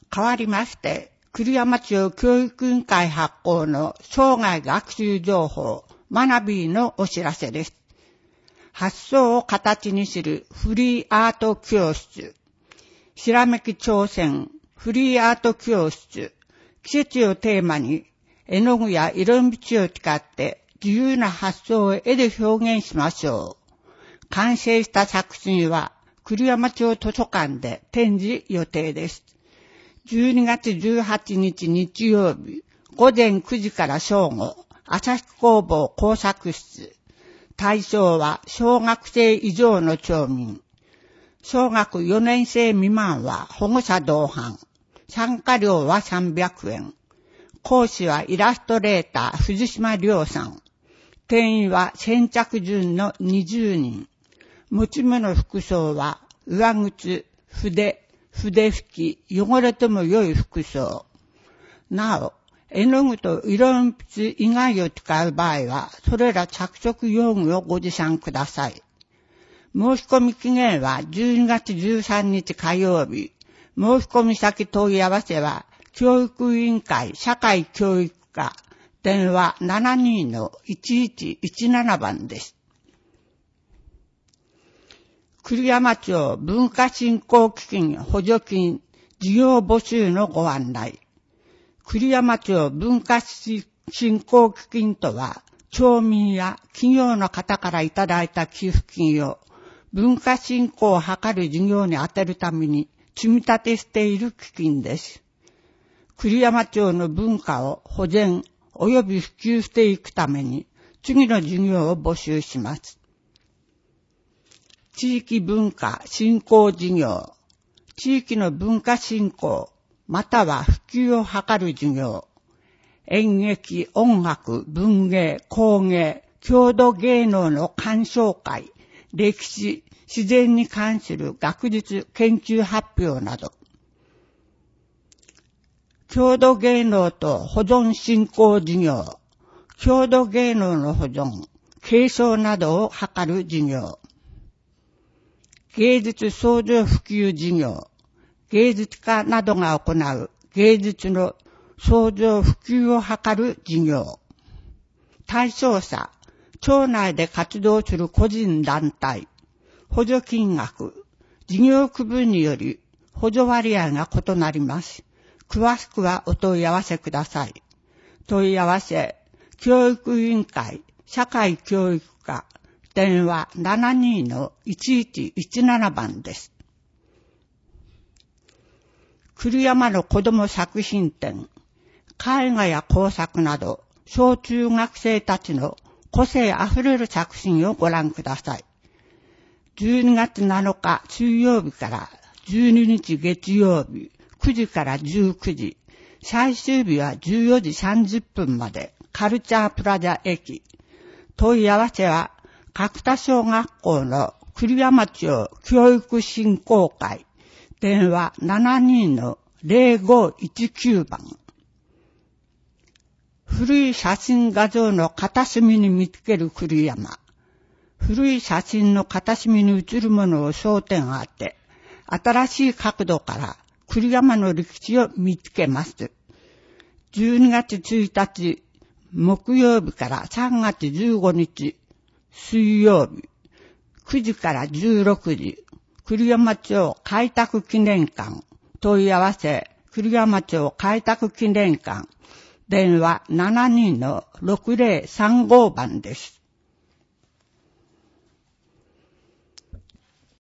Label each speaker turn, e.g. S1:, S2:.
S1: 変わりまして、栗山町教育委員会発行の生涯学習情報学びのお知らせです。発想を形にするフリーアート教室。ひらめき挑戦フリーアート教室。季節をテーマに絵の具や色道を使って自由な発想を絵で表現しましょう。完成した作品は栗山町図書館で展示予定です。12月18日日曜日午前9時から正午、朝日工房工作室。対象は小学生以上の町民。小学4年生未満は保護者同伴。参加料は300円。講師はイラストレーター藤島亮さん。定員は先着順の20人。持ち物服装は上靴、筆拭き、汚れても良い服装。なお、絵の具と色鉛筆以外を使う場合は、それら着色用具をご持参ください。申し込み期限は12月13日火曜日。申し込み先問い合わせは、教育委員会社会教育課、電話 72-1117 番です。栗山町文化振興基金補助金事業募集のご案内。栗山町文化振興基金とは、町民や企業の方からいただいた寄付金を文化振興を図る事業に充てるために積み立てしている基金です。栗山町の文化を保全及び普及していくために次の事業を募集します。地域文化振興事業、地域の文化振興、または普及を図る事業、演劇、音楽、文芸、工芸、郷土芸能の鑑賞会、歴史、自然に関する学術研究発表など、郷土芸能と保存振興事業、郷土芸能の保存、継承などを図る事業、芸術創造普及事業、芸術家などが行う芸術の創造普及を図る事業。対象者、町内で活動する個人団体、補助金額、事業区分により補助割合が異なります。詳しくはお問い合わせください。問い合わせ、教育委員会、社会教育課、電話 72-1117 番です。栗山の子ども作品展、絵画や工作など、小中学生たちの個性あふれる作品をご覧ください。12月7日水曜日から12日月曜日、9時から19時、最終日は14時30分まで、カルチャープラザ駅。問い合わせは、角田小学校の栗山町教育振興会、電話 72-0519 番。古い写真画像の片隅に見つける栗山。古い写真の片隅に写るものを焦点を当て、新しい角度から栗山の歴史を見つけます。12月1日木曜日から3月15日水曜日、9時から16時、栗山町開拓記念館、問い合わせ、栗山町開拓記念館、電話 72-6035 番です。